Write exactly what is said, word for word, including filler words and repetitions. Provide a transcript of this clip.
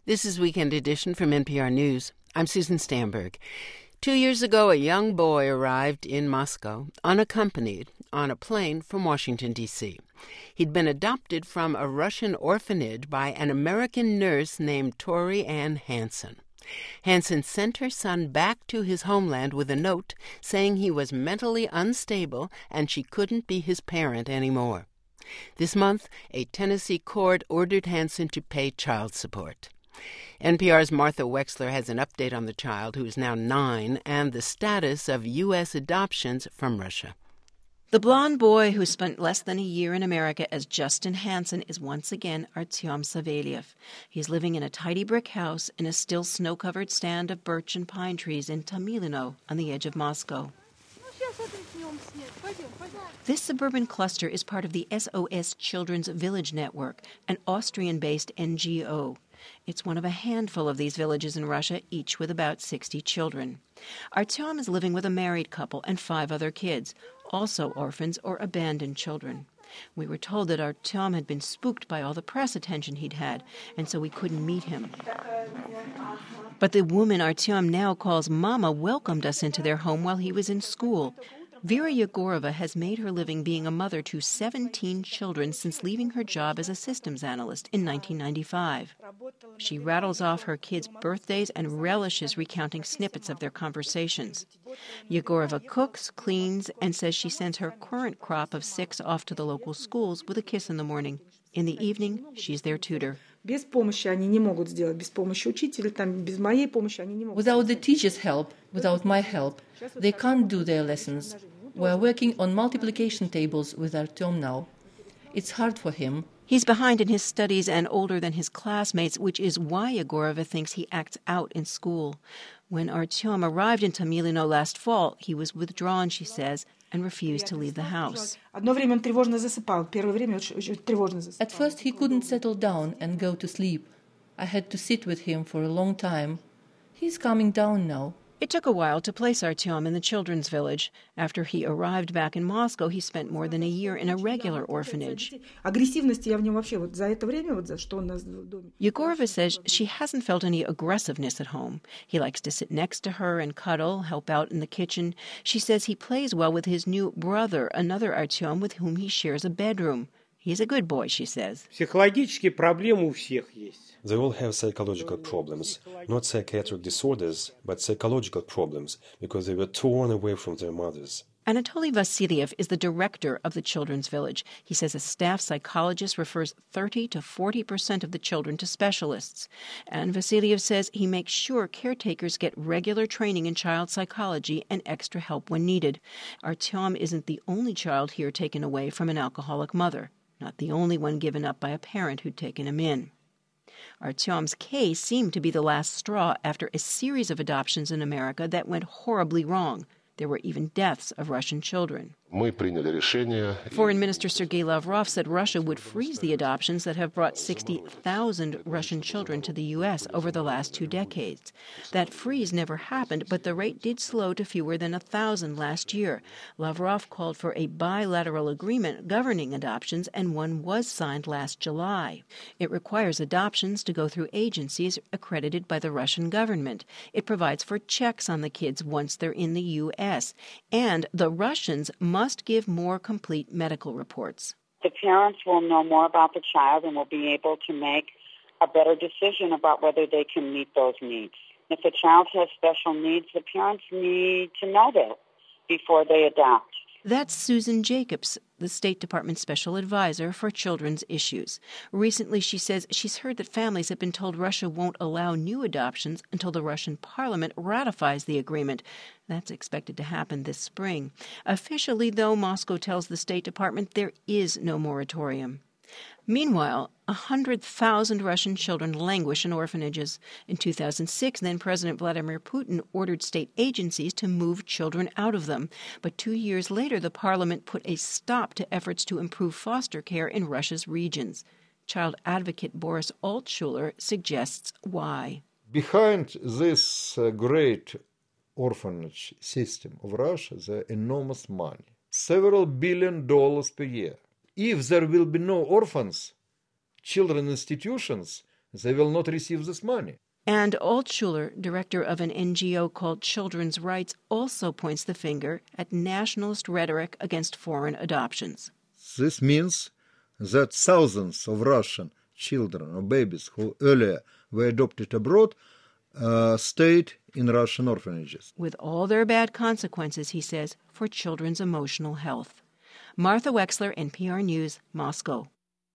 This is Weekend Edition from N P R News. I'm Susan Stamberg. Two years ago, a young boy arrived in Moscow, unaccompanied, on a plane from Washington, D C He'd been adopted from a Russian orphanage by an American nurse named Tori Ann Hansen. Hansen sent her son back to his homeland with a note saying he was mentally unstable and she couldn't be his parent anymore. This month, a Tennessee court ordered Hansen to pay child support. N P R's Martha Wexler has an update on the child, who is now nine, and the status of U S adoptions from Russia. The blond boy who spent less than a year in America as Justin Hansen is once again Artyom Savelyev. He's living in a tidy brick house in a still snow-covered stand of birch and pine trees in Tamilino on the edge of Moscow. This suburban cluster is part of the S O S Children's Village Network, an Austrian-based N G O. It's one of a handful of these villages in Russia, each with about sixty children. Artyom is living with a married couple and five other kids, also orphans or abandoned children. We were told that Artyom had been spooked by all the press attention he'd had, and so we couldn't meet him. But the woman Artyom now calls Mama welcomed us into their home while he was in school. Vera Yegorova has made her living being a mother to seventeen children since leaving her job as a systems analyst in nineteen ninety-five. She rattles off her kids' birthdays and relishes recounting snippets of their conversations. Yegorova cooks, cleans, and says she sends her current crop of six off to the local schools with a kiss in the morning. In the evening, she's their tutor. Without the teacher's help, without my help, they can't do their lessons. We're working on multiplication tables with Artyom now. It's hard for him. He's behind in his studies and older than his classmates, which is why Yegorova thinks he acts out in school. When Artyom arrived in Tamilino last fall, he was withdrawn, she says, and refused to leave the house. At first he couldn't settle down and go to sleep. I had to sit with him for a long time. He's calming down now. It took a while to place Artyom in the children's village. After he arrived back in Moscow, he spent more than a year in a regular orphanage. Yegorova says she hasn't felt any aggressiveness at home. He likes to sit next to her and cuddle, help out in the kitchen. She says he plays well with his new brother, another Artyom with whom he shares a bedroom. He's a good boy, she says. They all have psychological problems, not psychiatric disorders, but psychological problems, because they were torn away from their mothers. Anatoly Vasilyev is the director of the Children's Village. He says a staff psychologist refers thirty to forty percent of the children to specialists. And Vasilyev says he makes sure caretakers get regular training in child psychology and extra help when needed. Artyom isn't the only child here taken away from an alcoholic mother, not the only one given up by a parent who'd taken him in. Artyom's case seemed to be the last straw after a series of adoptions in America that went horribly wrong. There were even deaths of Russian children. Foreign Minister Sergei Lavrov said Russia would freeze the adoptions that have brought sixty thousand Russian children to the U S over the last two decades. That freeze never happened, but the rate did slow to fewer than one thousand last year. Lavrov called for a bilateral agreement governing adoptions, and one was signed last July. It requires adoptions to go through agencies accredited by the Russian government. It provides for checks on the kids once they're in the U S, and the Russians must must give more complete medical reports. The parents will know more about the child and will be able to make a better decision about whether they can meet those needs. If the child has special needs, the parents need to know that before they adopt. That's Susan Jacobs, the State Department Special Advisor for Children's Issues. Recently, she says she's heard that families have been told Russia won't allow new adoptions until the Russian parliament ratifies the agreement. That's expected to happen this spring. Officially, though, Moscow tells the State Department there is no moratorium. Meanwhile, one hundred thousand Russian children languish in orphanages. In two thousand six, then-President Vladimir Putin ordered state agencies to move children out of them. But two years later, the parliament put a stop to efforts to improve foster care in Russia's regions. Child advocate Boris Altshuler suggests why. Behind this uh, great orphanage system of Russia, there are enormous money, several billion dollars per year. If there will be no orphans, children institutions, they will not receive this money. And Altshuler, director of an N G O called Children's Rights, also points the finger at nationalist rhetoric against foreign adoptions. This means that thousands of Russian children or babies who earlier were adopted abroad uh, stayed in Russian orphanages. With all their bad consequences, he says, for children's emotional health. Martha Wexler, N P R News, Moscow.